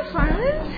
fun.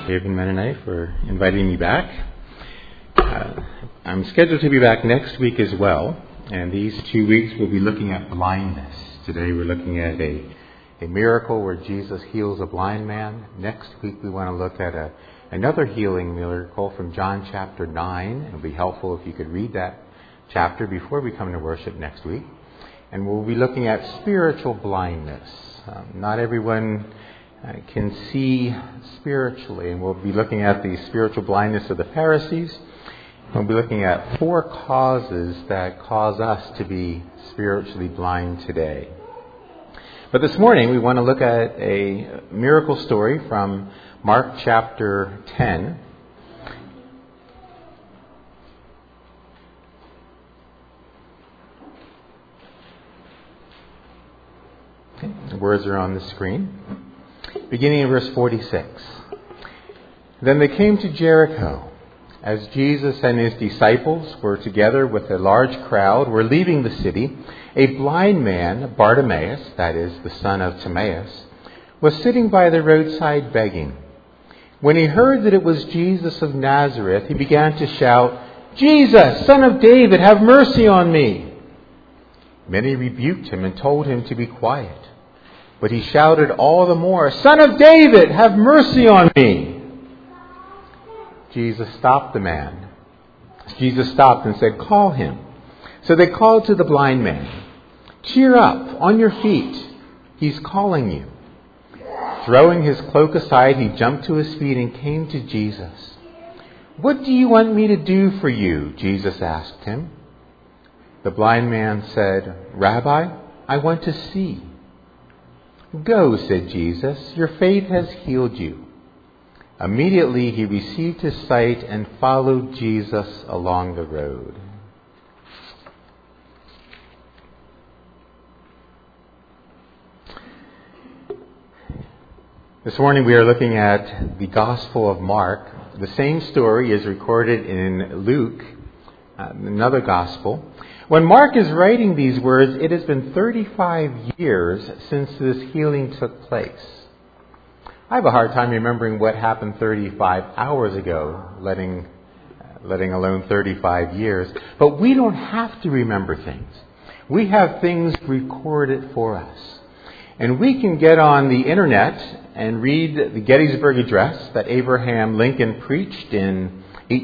David Mennonite, for inviting me back. I'm scheduled to be back next week as well, and these 2 weeks we'll be looking at blindness. Today we're looking at a miracle where Jesus heals a blind man. Next week we want to look at another healing miracle from John chapter 9. It would be helpful if you could read that chapter before we come to worship next week. And we'll be looking at spiritual blindness. Not everyone can see spiritually, and we'll be looking at the spiritual blindness of the Pharisees. We'll be looking at 4 causes that cause us to be spiritually blind today. But this morning we want to look at a miracle story from Mark chapter 10. Okay, the words are on the screen. Beginning in verse 46. Then they came to Jericho. As Jesus and his disciples were together with a large crowd, were leaving the city, a blind man, Bartimaeus, that is, the son of Timaeus, was sitting by the roadside begging. When he heard that it was Jesus of Nazareth, he began to shout, "Jesus, Son of David, have mercy on me." Many rebuked him and told him to be quiet. But he shouted all the more, "Son of David, have mercy on me." Jesus stopped the man. Jesus stopped and said, "Call him." So they called to the blind man, "Cheer up, on your feet. He's calling you." Throwing his cloak aside, he jumped to his feet and came to Jesus. "What do you want me to do for you?" Jesus asked him. The blind man said, "Rabbi, I want to see." "Go," said Jesus, "your faith has healed you." Immediately he received his sight and followed Jesus along the road. This morning we are looking at the Gospel of Mark. The same story is recorded in Luke, another Gospel. When Mark is writing these words, it has been 35 years since this healing took place. I have a hard time remembering what happened 35 hours ago, letting alone 35 years. But we don't have to remember things. We have things recorded for us. And we can get on the internet and read the Gettysburg Address that Abraham Lincoln preached in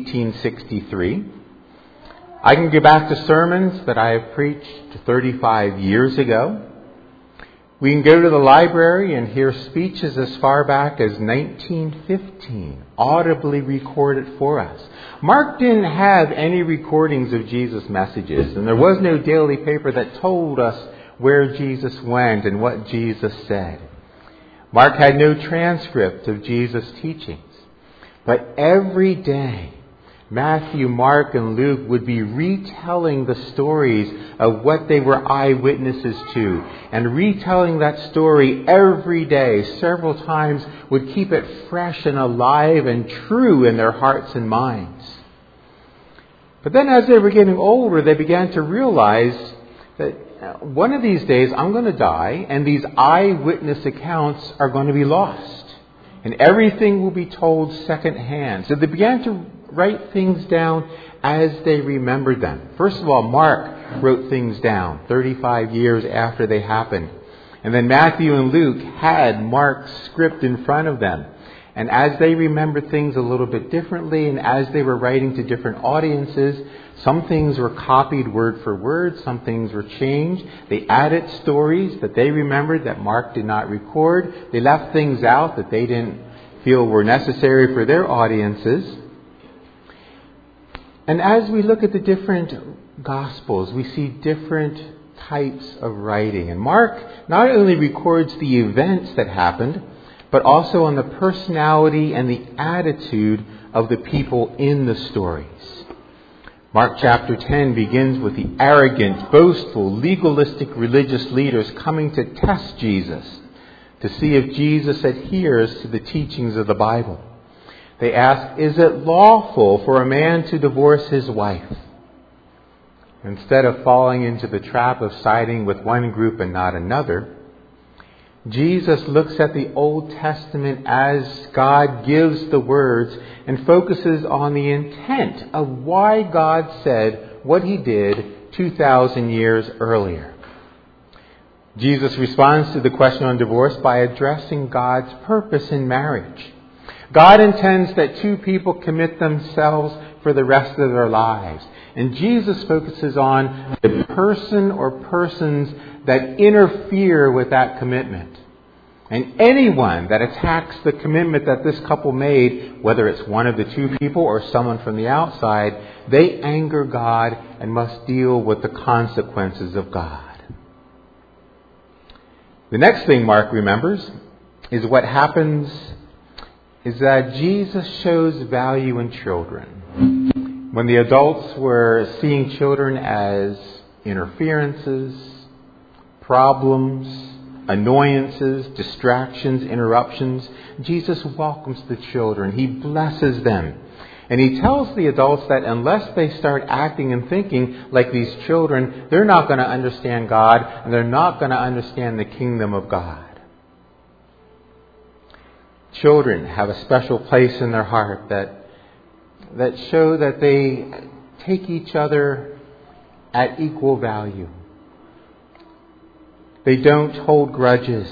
1863. I can go back to sermons that I have preached 35 years ago. We can go to the library and hear speeches as far back as 1915, audibly recorded for us. Mark didn't have any recordings of Jesus' messages, and there was no daily paper that told us where Jesus went and what Jesus said. Mark had no transcript of Jesus' teachings. But every day, Matthew, Mark, and Luke would be retelling the stories of what they were eyewitnesses to. And retelling that story every day, several times, would keep it fresh and alive and true in their hearts and minds. But then as they were getting older, they began to realize that one of these days I'm going to die, and these eyewitness accounts are going to be lost. And everything will be told secondhand. So they began to write things down as they remembered them. First of all, Mark wrote things down 35 years after they happened. And then Matthew and Luke had Mark's script in front of them. And as they remembered things a little bit differently, and as they were writing to different audiences, some things were copied word for word, some things were changed. They added stories that they remembered that Mark did not record. They left things out that they didn't feel were necessary for their audiences. And as we look at the different Gospels, we see different types of writing. And Mark not only records the events that happened, but also on the personality and the attitude of the people in the stories. Mark chapter 10 begins with the arrogant, boastful, legalistic religious leaders coming to test Jesus to see if Jesus adheres to the teachings of the Bible. They ask, "Is it lawful for a man to divorce his wife?" Instead of falling into the trap of siding with one group and not another, Jesus looks at the Old Testament as God gives the words and focuses on the intent of why God said what he did 2,000 years earlier. Jesus responds to the question on divorce by addressing God's purpose in marriage. God intends that two people commit themselves for the rest of their lives. And Jesus focuses on the person or persons that interfere with that commitment. And anyone that attacks the commitment that this couple made, whether it's one of the two people or someone from the outside, they anger God and must deal with the consequences of God. The next thing Mark remembers is what happens is that Jesus shows value in children. When the adults were seeing children as interferences, problems, annoyances, distractions, interruptions, Jesus welcomes the children. He blesses them. And he tells the adults that unless they start acting and thinking like these children, they're not going to understand God and they're not going to understand the kingdom of God. Children have a special place in their heart that show that they take each other at equal value. They don't hold grudges.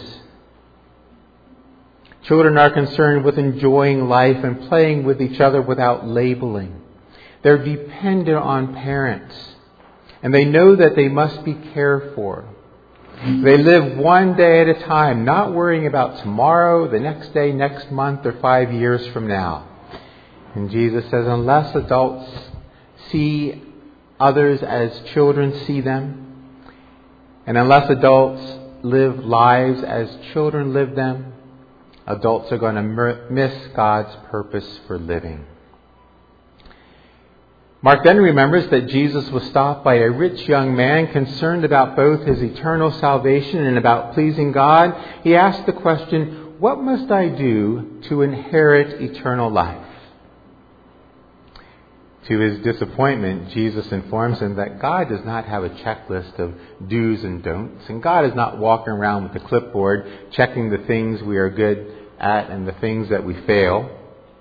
Children are concerned with enjoying life and playing with each other without labeling. They're dependent on parents, and they know that they must be cared for. They live one day at a time, not worrying about tomorrow, the next day, next month, or 5 years from now. And Jesus says, unless adults see others as children see them, and unless adults live lives as children live them, adults are going to miss God's purpose for living. Mark then remembers that Jesus was stopped by a rich young man concerned about both his eternal salvation and about pleasing God. He asked the question, what must I do to inherit eternal life? To his disappointment, Jesus informs him that God does not have a checklist of do's and don'ts. And God is not walking around with a clipboard checking the things we are good at and the things that we fail.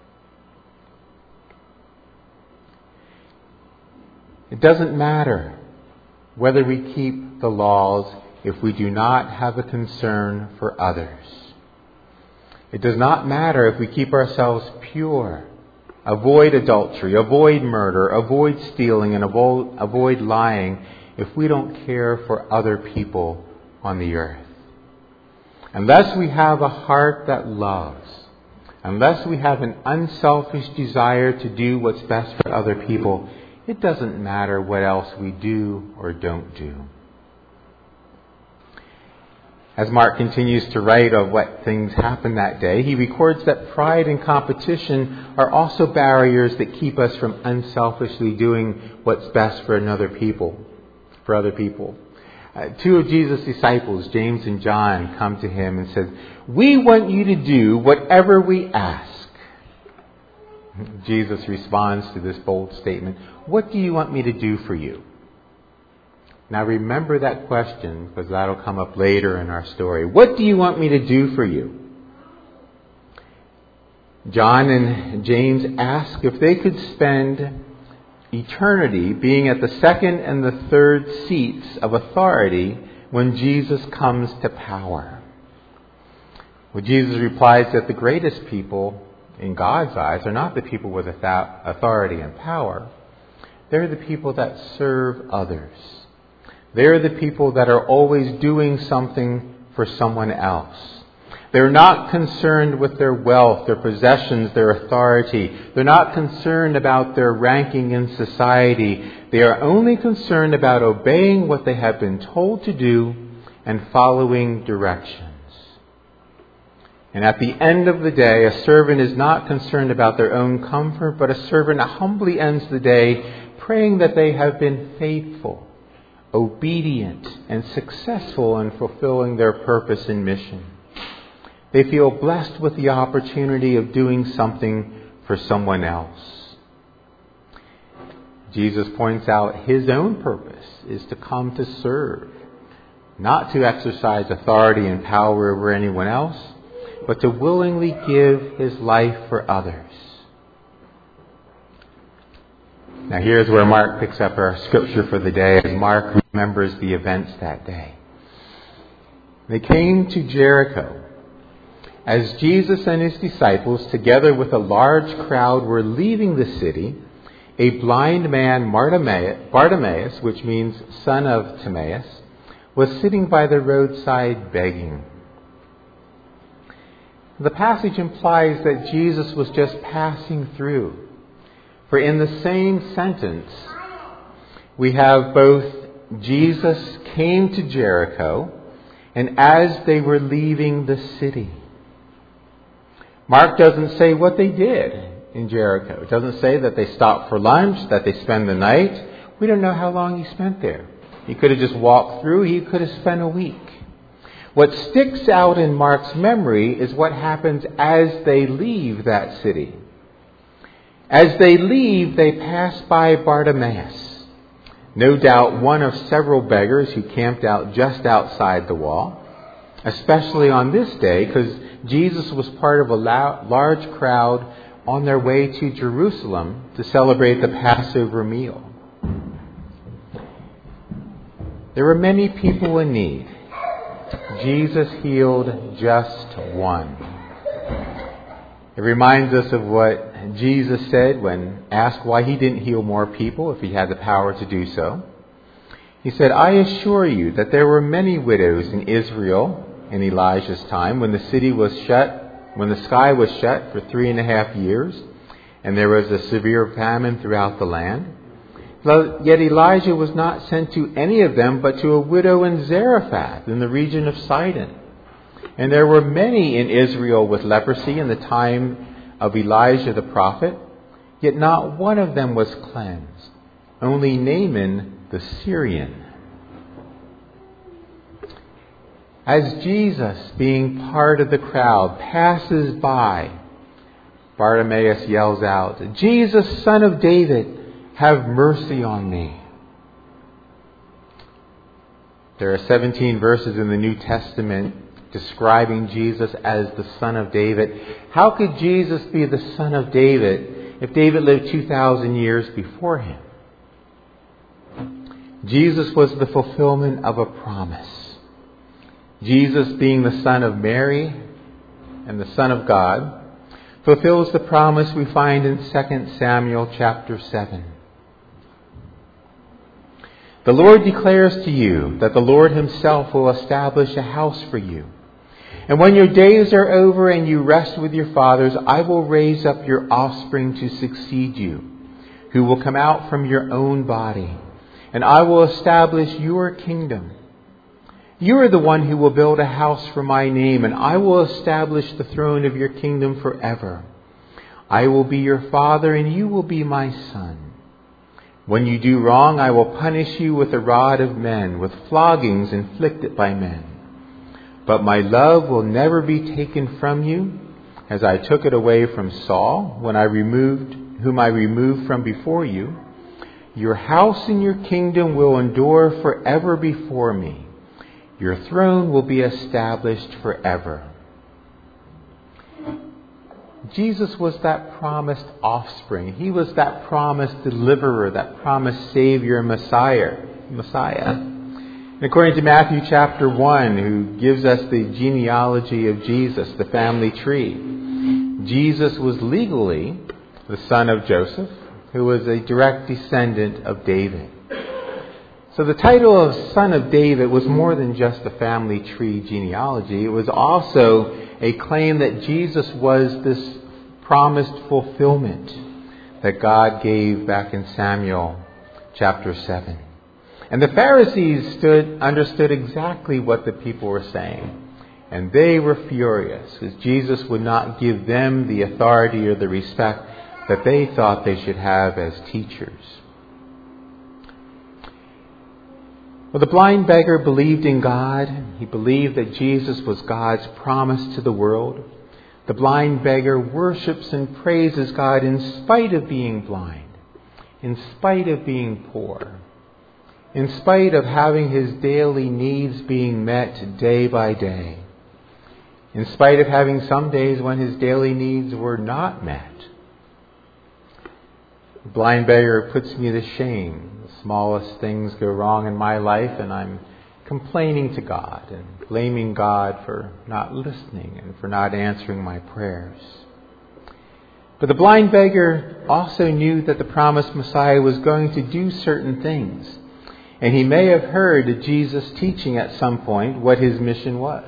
It doesn't matter whether we keep the laws if we do not have a concern for others. It does not matter if we keep ourselves pure. Avoid adultery, avoid murder, avoid stealing, and avoid lying if we don't care for other people on the earth. Unless we have a heart that loves, unless we have an unselfish desire to do what's best for other people, it doesn't matter what else we do or don't do. As Mark continues to write of what things happened that day, he records that pride and competition are also barriers that keep us from unselfishly doing what's best for other people. Two of Jesus' disciples, James and John, come to him and said, "We want you to do whatever we ask." Jesus responds to this bold statement, "What do you want me to do for you?" Now remember that question, because that'll come up later in our story. What do you want me to do for you? John and James ask if they could spend eternity being at the second and the third seats of authority when Jesus comes to power. Well, Jesus replies that the greatest people in God's eyes are not the people with authority and power. They're the people that serve others. They're the people that are always doing something for someone else. They're not concerned with their wealth, their possessions, their authority. They're not concerned about their ranking in society. They are only concerned about obeying what they have been told to do and following directions. And at the end of the day, a servant is not concerned about their own comfort, but a servant humbly ends the day praying that they have been faithful, obedient, and successful in fulfilling their purpose and mission. They feel blessed with the opportunity of doing something for someone else. Jesus points out his own purpose is to come to serve, not to exercise authority and power over anyone else, but to willingly give his life for others. Now here's where Mark picks up our scripture for the day, as Mark remembers the events that day. They came to Jericho. As Jesus and his disciples, together with a large crowd, were leaving the city, a blind man, Bartimaeus, which means son of Timaeus, was sitting by the roadside begging. The passage implies that Jesus was just passing through. For in the same sentence, we have both Jesus came to Jericho and as they were leaving the city. Mark doesn't say what they did in Jericho. It doesn't say that they stopped for lunch, that they spent the night. We don't know how long he spent there. He could have just walked through. He could have spent a week. What sticks out in Mark's memory is what happens as they leave that city. As they leave, they pass by Bartimaeus, no doubt one of several beggars who camped out just outside the wall, especially on this day because Jesus was part of a large crowd on their way to Jerusalem to celebrate the Passover meal. There were many people in need. Jesus healed just one. It reminds us of what Jesus said when asked why he didn't heal more people if he had the power to do so. He said, "I assure you that there were many widows in Israel in Elijah's time when the sky was shut for 3.5 years, and there was a severe famine throughout the land. Yet Elijah was not sent to any of them, but to a widow in Zarephath in the region of Sidon. And there were many in Israel with leprosy in the time of Elijah the prophet, yet not one of them was cleansed, only Naaman the Syrian." As Jesus, being part of the crowd, passes by, Bartimaeus yells out, "Jesus, Son of David, have mercy on me." There are 17 verses in the New Testament describing Jesus as the Son of David. How could Jesus be the Son of David if David lived 2,000 years before him? Jesus was the fulfillment of a promise. Jesus, being the Son of Mary and the Son of God, fulfills the promise we find in 2 Samuel chapter 7. "The Lord declares to you that the Lord himself will establish a house for you. And when your days are over and you rest with your fathers, I will raise up your offspring to succeed you, who will come out from your own body, and I will establish your kingdom. You are the one who will build a house for my name, and I will establish the throne of your kingdom forever. I will be your father, and you will be my son. When you do wrong, I will punish you with the rod of men, with floggings inflicted by men. But my love will never be taken from you, as I took it away from Saul, whom I removed from before you. Your house and your kingdom will endure forever before me. Your throne will be established forever." Jesus was that promised offspring. He was that promised deliverer, that promised Savior, Messiah. And according to Matthew chapter 1, who gives us the genealogy of Jesus, the family tree, Jesus was legally the son of Joseph, who was a direct descendant of David. So the title of Son of David was more than just a family tree genealogy. It was also a claim that Jesus was this promised fulfillment that God gave back in Samuel chapter 7. And the Pharisees understood exactly what the people were saying. And they were furious because Jesus would not give them the authority or the respect that they thought they should have as teachers. Well, the blind beggar believed in God. He believed that Jesus was God's promise to the world. The blind beggar worships and praises God in spite of being blind, in spite of being poor. in spite of having his daily needs being met day by day, in spite of having some days when his daily needs were not met. The blind beggar puts me to shame. The smallest things go wrong in my life and I'm complaining to God and blaming God for not listening and for not answering my prayers. But the blind beggar also knew that the promised Messiah was going to do certain things. And he may have heard Jesus teaching at some point what his mission was.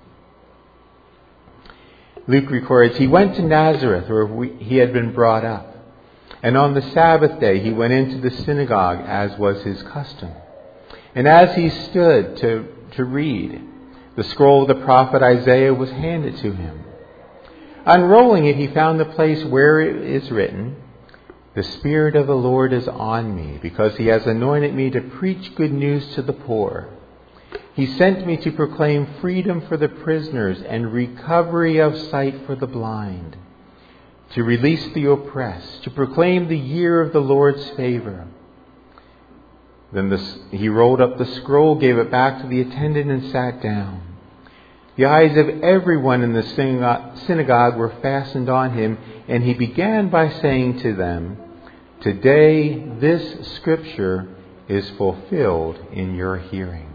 Luke records, he went to Nazareth where he had been brought up. And on the Sabbath day he went into the synagogue as was his custom. And as he stood to read, the scroll of the prophet Isaiah was handed to him. Unrolling it, he found the place where it is written, "The Spirit of the Lord is on me, because he has anointed me to preach good news to the poor. He sent me to proclaim freedom for the prisoners and recovery of sight for the blind, to release the oppressed, to proclaim the year of the Lord's favor." Then he rolled up the scroll, gave it back to the attendant, and sat down. The eyes of everyone in the synagogue were fastened on him, and he began by saying to them, "Today this scripture is fulfilled in your hearing."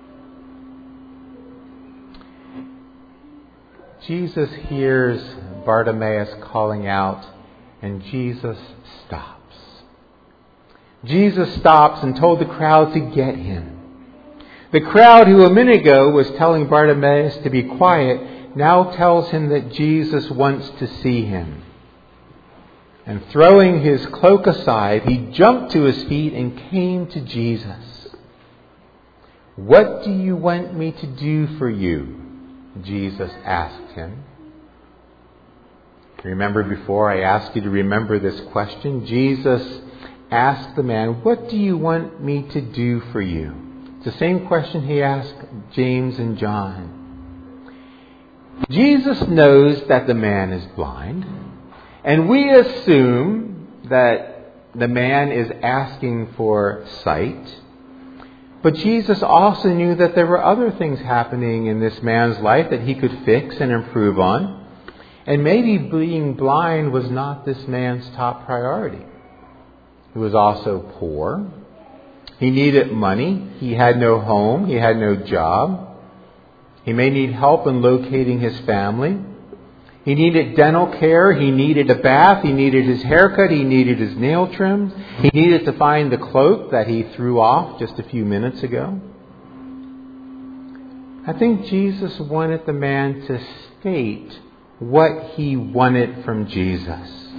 Jesus hears Bartimaeus calling out, and Jesus stops. Jesus stops and told the crowd to get him. The crowd who a minute ago was telling Bartimaeus to be quiet now tells him that Jesus wants to see him. And throwing his cloak aside, he jumped to his feet and came to Jesus. "What do you want me to do for you?" Jesus asked him. Remember, before I asked you to remember this question, Jesus asked the man, "What do you want me to do for you?" It's the same question he asked James and John. Jesus knows that the man is blind, and we assume that the man is asking for sight. But Jesus also knew that there were other things happening in this man's life that he could fix and improve on. And maybe being blind was not this man's top priority. He was also poor. He needed money. He had no home. He had no job. He may need help in locating his family. He needed dental care. He needed a bath. He needed his haircut. He needed his nail trimmed. He needed to find the cloak that he threw off just a few minutes ago. I think Jesus wanted the man to state what he wanted from Jesus.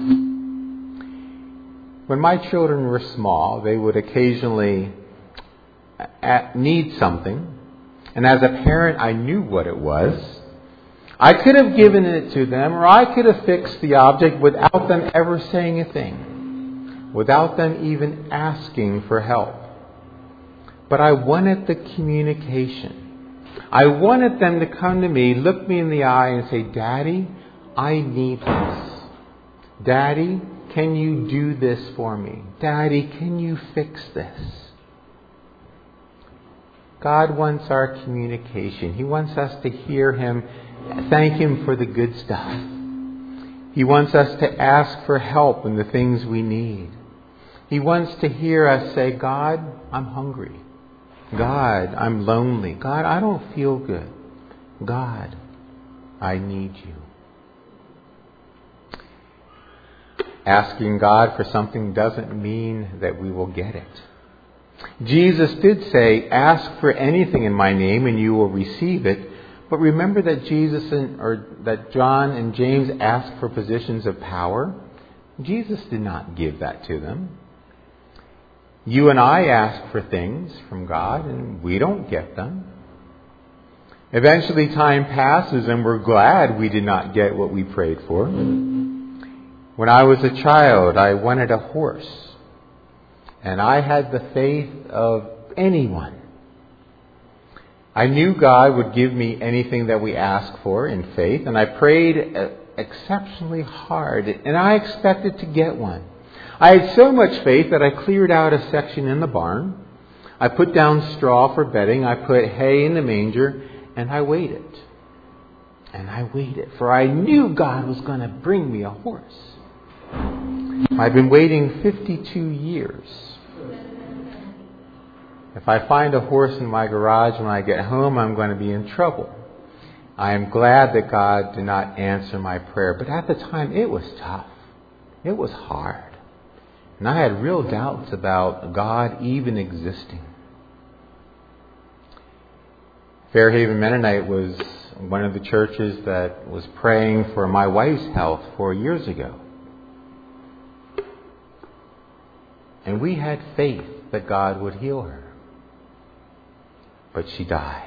When my children were small, they would occasionally need something. And as a parent, I knew what it was. I could have given it to them, or I could have fixed the object without them ever saying a thing, without them even asking for help. But I wanted the communication. I wanted them to come to me, look me in the eye and say, "Daddy, I need this. Daddy, can you do this for me? Daddy, can you fix this?" God wants our communication. He wants us to hear Him, thank Him for the good stuff. He wants us to ask for help in the things we need. He wants to hear us say, "God, I'm hungry. God, I'm lonely. God, I don't feel good. God, I need you." Asking God for something doesn't mean that we will get it. Jesus did say, "Ask for anything in my name and you will receive it." But remember that that John and James asked for positions of power. Jesus did not give that to them. You and I ask for things from God and we don't get them. Eventually time passes and we're glad we did not get what we prayed for. When I was a child, I wanted a horse. And I had the faith of anyone. I knew God would give me anything that we asked for in faith. And I prayed exceptionally hard. And I expected to get one. I had so much faith that I cleared out a section in the barn. I put down straw for bedding. I put hay in the manger, and I waited. And I waited, for I knew God was going to bring me a horse. I've been waiting 52 years. If I find a horse in my garage when I get home, I'm going to be in trouble. I am glad that God did not answer my prayer. But at the time, it was tough. It was hard. And I had real doubts about God even existing. Fairhaven Mennonite was one of the churches that was praying for my wife's health 4 years ago. And we had faith that God would heal her. But she died.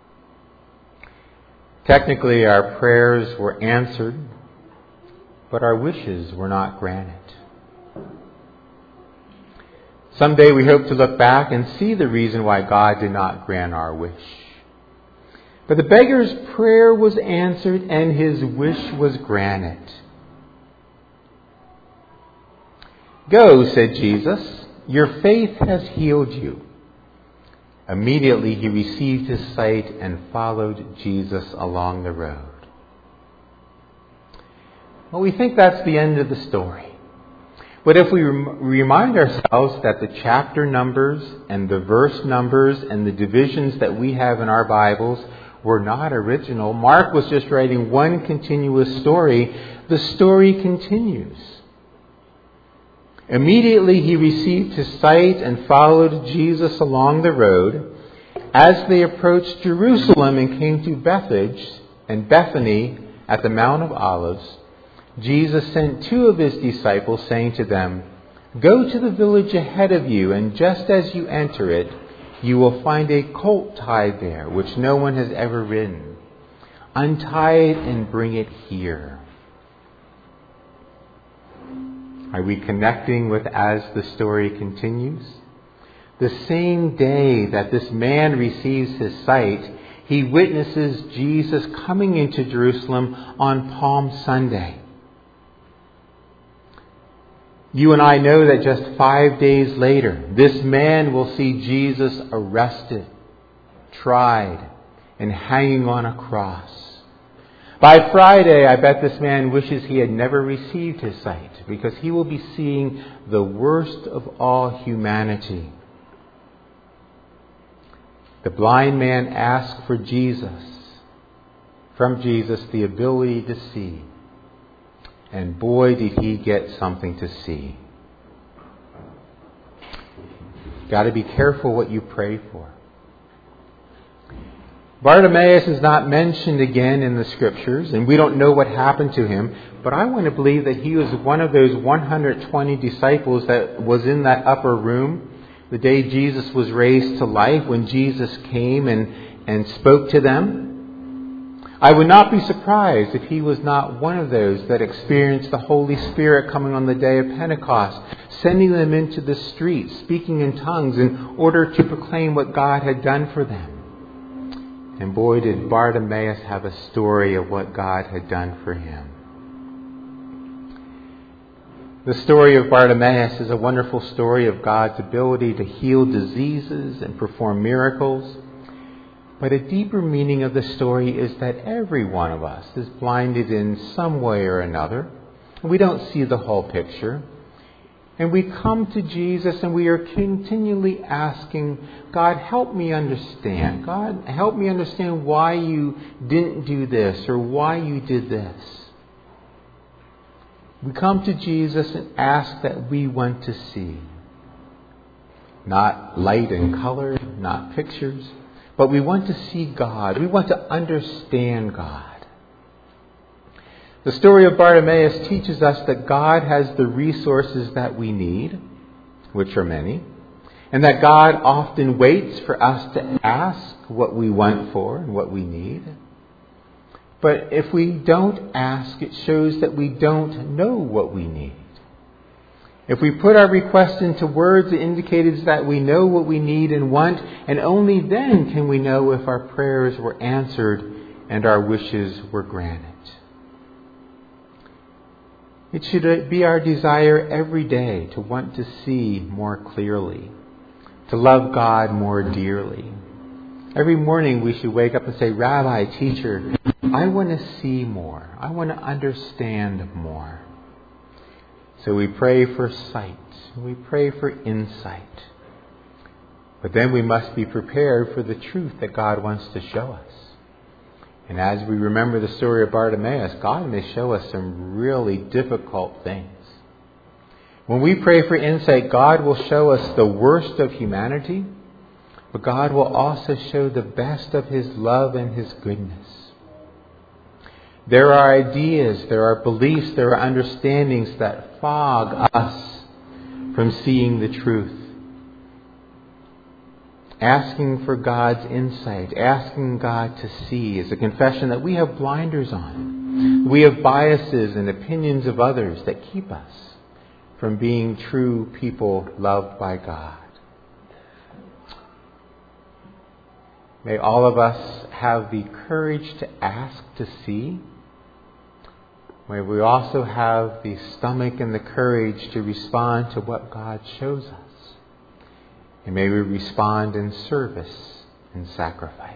Technically, our prayers were answered, but our wishes were not granted. Someday we hope to look back and see the reason why God did not grant our wish. But the beggar's prayer was answered and his wish was granted. "Go," said Jesus, "your faith has healed you." Immediately he received his sight and followed Jesus along the road. Well, we think that's the end of the story. But if we remind ourselves that the chapter numbers and the verse numbers and the divisions that we have in our Bibles were not original, Mark was just writing one continuous story, the story continues. Immediately he received his sight and followed Jesus along the road. As they approached Jerusalem and came to Bethphage and Bethany at the Mount of Olives, Jesus sent 2 of his disciples, saying to them, "Go to the village ahead of you, and just as you enter it, you will find a colt tied there, which no one has ever ridden. Untie it and bring it here." Are we connecting with as the story continues? The same day that this man receives his sight, he witnesses Jesus coming into Jerusalem on Palm Sunday. You and I know that just 5 days later, this man will see Jesus arrested, tried, and hanging on a cross. By Friday, I bet this man wishes he had never received his sight, because he will be seeing the worst of all humanity. The blind man asked from Jesus, the ability to see. And boy, did he get something to see. Got to be careful what you pray for. Bartimaeus is not mentioned again in the Scriptures, and we don't know what happened to him, but I want to believe that he was one of those 120 disciples that was in that upper room the day Jesus was raised to life, when Jesus came and spoke to them. I would not be surprised if he was not one of those that experienced the Holy Spirit coming on the day of Pentecost, sending them into the streets, speaking in tongues in order to proclaim what God had done for them. And boy, did Bartimaeus have a story of what God had done for him. The story of Bartimaeus is a wonderful story of God's ability to heal diseases and perform miracles. But a deeper meaning of the story is that every one of us is blinded in some way or another. We don't see the whole picture. And we come to Jesus and we are continually asking, God, help me understand. God, help me understand why you didn't do this or why you did this. We come to Jesus and ask that we want to see. Not light and color, not pictures, but we want to see God. We want to understand God. The story of Bartimaeus teaches us that God has the resources that we need, which are many, and that God often waits for us to ask what we want for and what we need. But if we don't ask, it shows that we don't know what we need. If we put our request into words, it indicates that we know what we need and want, and only then can we know if our prayers were answered and our wishes were granted. It should be our desire every day to want to see more clearly, to love God more dearly. Every morning we should wake up and say, Rabbi, teacher, I want to see more. I want to understand more. So we pray for sight. We pray for insight. But then we must be prepared for the truth that God wants to show us. And as we remember the story of Bartimaeus, God may show us some really difficult things. When we pray for insight, God will show us the worst of humanity, but God will also show the best of His love and His goodness. There are ideas, there are beliefs, there are understandings that fog us from seeing the truth. Asking for God's insight, asking God to see, is a confession that we have blinders on. We have biases and opinions of others that keep us from being true people loved by God. May all of us have the courage to ask to see. May we also have the stomach and the courage to respond to what God shows us. And may we respond in service and sacrifice.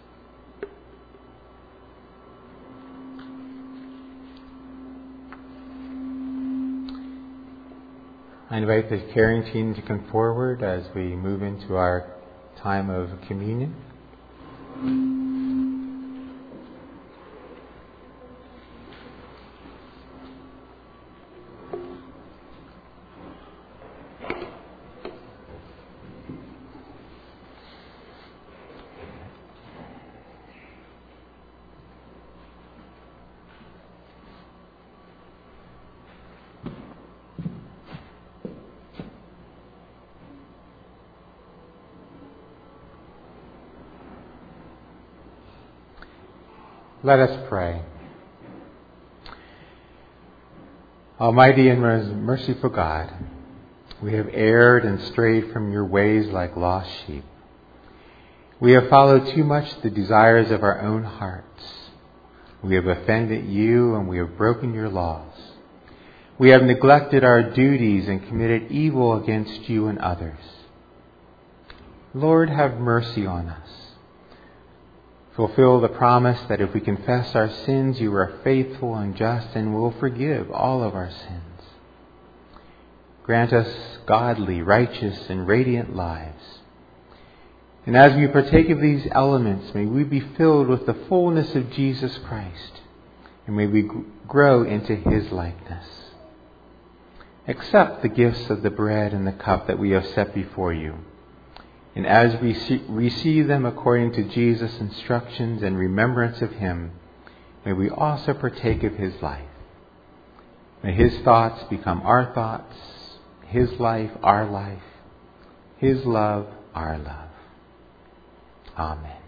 I invite the caring team to come forward as we move into our time of communion. Let us pray. Almighty and merciful God, we have erred and strayed from your ways like lost sheep. We have followed too much the desires of our own hearts. We have offended you and we have broken your laws. We have neglected our duties and committed evil against you and others. Lord, have mercy on us. Fulfill the promise that if we confess our sins, you are faithful and just and will forgive all of our sins. Grant us godly, righteous, and radiant lives. And as we partake of these elements, may we be filled with the fullness of Jesus Christ, and may we grow into His likeness. Accept the gifts of the bread and the cup that we have set before you. And as we receive them according to Jesus' instructions and remembrance of Him, may we also partake of His life. May His thoughts become our thoughts, His life our life, His love our love. Amen.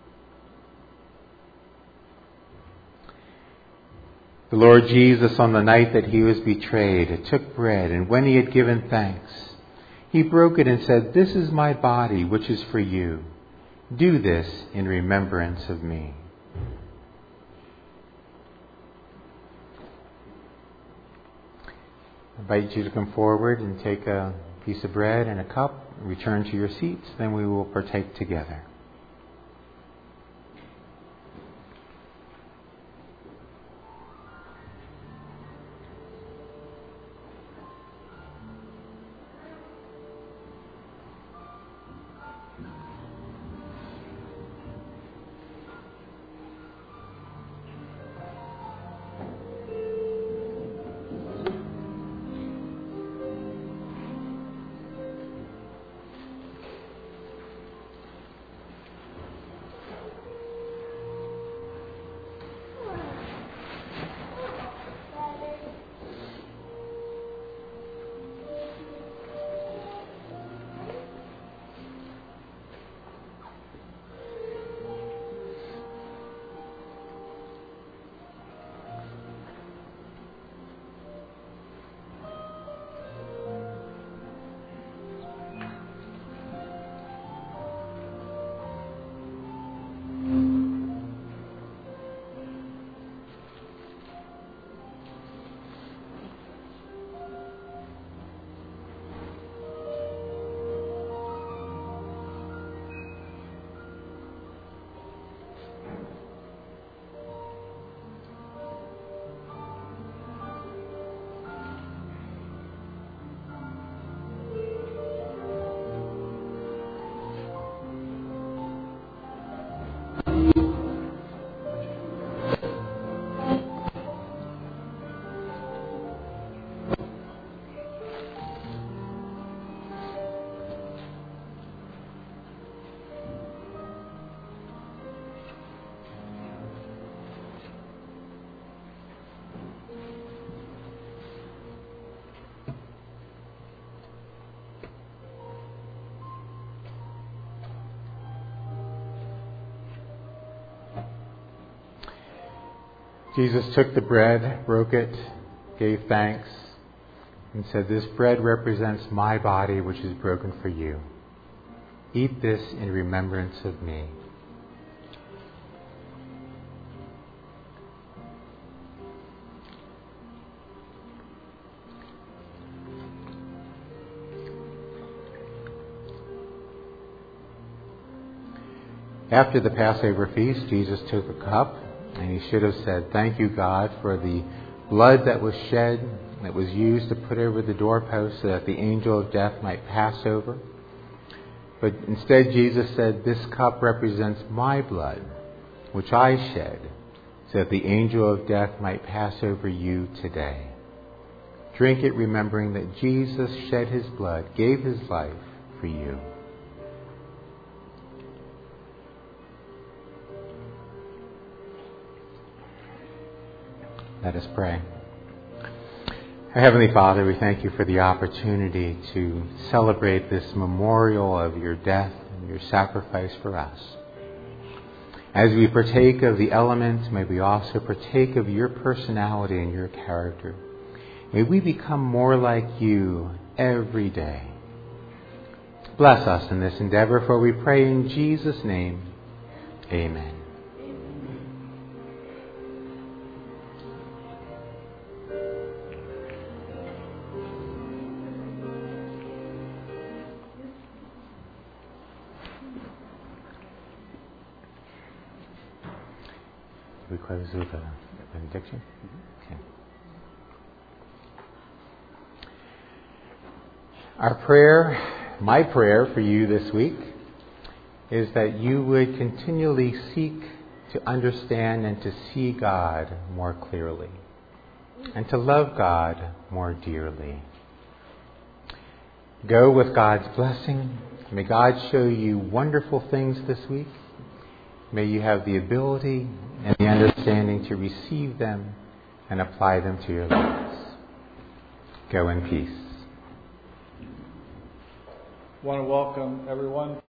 The Lord Jesus, on the night that He was betrayed, took bread, and when He had given thanks, He broke it and said, "This is my body, which is for you. Do this in remembrance of me." I invite you to come forward and take a piece of bread and a cup, return to your seats, then we will partake together. Jesus took the bread, broke it, gave thanks, and said, "This bread represents my body, which is broken for you. Eat this in remembrance of me." After the Passover feast, Jesus took a cup, and he should have said, "Thank you, God, for the blood that was shed, that was used to put over the doorpost so that the angel of death might pass over." But instead, Jesus said, "This cup represents my blood, which I shed, so that the angel of death might pass over you today. Drink it remembering that Jesus shed his blood, gave his life for you." Let us pray. Our Heavenly Father, we thank you for the opportunity to celebrate this memorial of your death and your sacrifice for us. As we partake of the elements, may we also partake of your personality and your character. May we become more like you every day. Bless us in this endeavor, for we pray in Jesus' name. Amen. We close with a benediction? Okay. Our prayer, my prayer for you this week, is that you would continually seek to understand and to see God more clearly, and to love God more dearly. Go with God's blessing. May God show you wonderful things this week. May you have the ability and the understanding to receive them and apply them to your lives. Go in peace. I want to welcome everyone